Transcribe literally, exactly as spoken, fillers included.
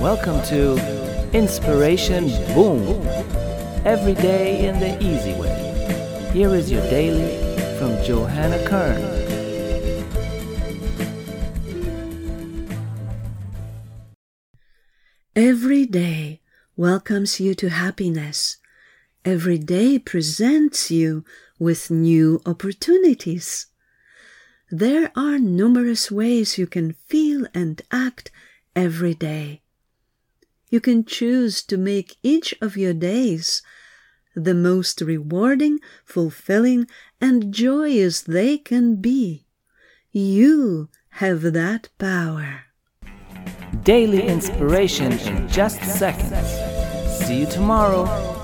Welcome to Inspiration Boom. Every day in the easy way. Here is your daily from Johanna Kern. Every day welcomes you to happiness. Every day presents you with new opportunities. There are numerous ways you can feel and act every day. You can choose to make each of your days the most rewarding, fulfilling, and joyous they can be. You have that power. Daily inspiration in just seconds. See you tomorrow.